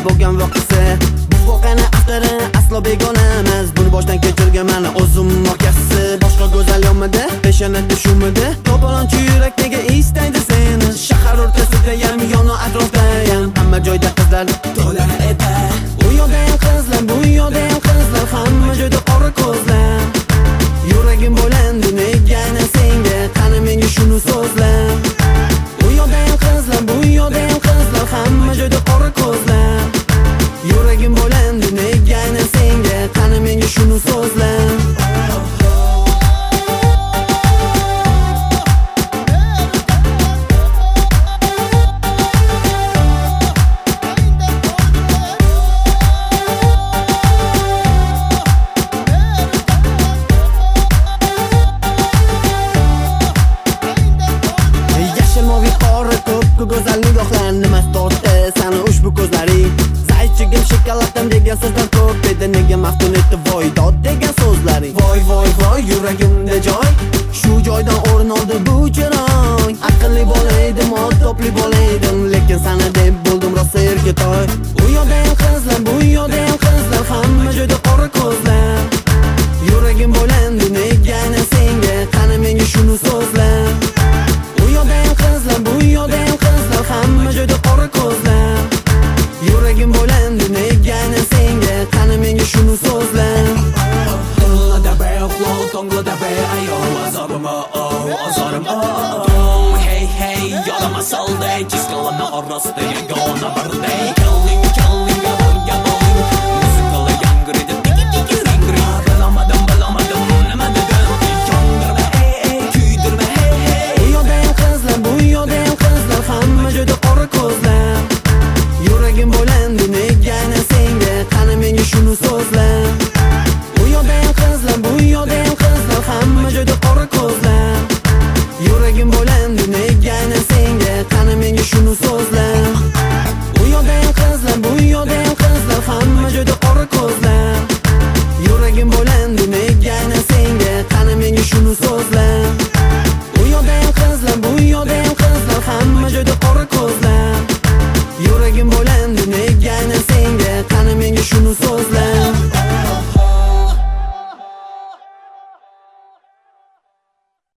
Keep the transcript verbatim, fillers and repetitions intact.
bo'lgan voqeasi. Bu voqeani avtori aslo begona emas. Buni boshdan kechirganman o'zim markasi. Boshqa go'zal yonmidi, peshonada shumidi. To'polonchi yurak nega istaydi seni? Shahar o'rtasida ham yonu atrofda ham hamma joyda qizlar to'la edi. U yoqda ham qizlar, bu yoqda ham qizlar, hamma joyda qora ko'zlar. Yuragim bo'landi nega senga, qani menga shuni so'zla. U yoqda ham qizlar, bu yoqda ham qizlar, hamma joyda qora ko'zlar. Yuragim bo'landi nega senga, qani menga shuni so'zla. Go'zal nigohlar nima tortdi sani ushbu ko'zlaring? Zaychigim shokoladdan degan so'zlar ko'p edi, nega maftun etdi voy dod degan so'zlaring? Voy voy voy yuragimda joy, shu joydan o'rin oldi bu chiroy. Aqlli bo'laydim, oftobli bo'laydim, lekin sana deb bo'ldim rosa erkatoy. U yoqda ham qizlar, bu yoqda ham qizlar, hamma joyda qora ko'zlar. Yuragim bo'landi nega senga, qani menga shuni so'zla. U yoqda ham qizlar, bu yoqda ham qizlar, hamma joyda qora ko'zlar. Yuragim bo'landi nega senga, qani menga shuni so'zla. Tongla be flow, tongla be ayo, azorim oh, azorim oh. Hey hey, yolama solday, chiskalarni orasida yagona birday. Kelling, kelling, gaborga boling, muzikala yangridi, tiki tiki ring ring. Bilamadim, bilamadim, nima dedim, yondirma hey hey, kuydirma hey hey. U yoqda ham qizlar, bu yoqda ham qizlar, hamma joyda qora ko'zlar. Yuragim bo'landi nega senga, qani menga shuni so'zla. U yoqda ham qizlar, bu yoqda ham qizlar, hamma joyda qora ko'zlar. Yuragim bo'landi nega senga, qani menga shuni so'zla. U yoqda ham qizlar, bu yoqda ham qizlar, hamma joyda qora ko'zlar. Yuragim bo'landi nega senga, qani menga shuni so'zla. U yoqda ham qizlar, bu yoqda ham qizlar, hamma joyda qora ko'zlar. Yuragim bo'landi nega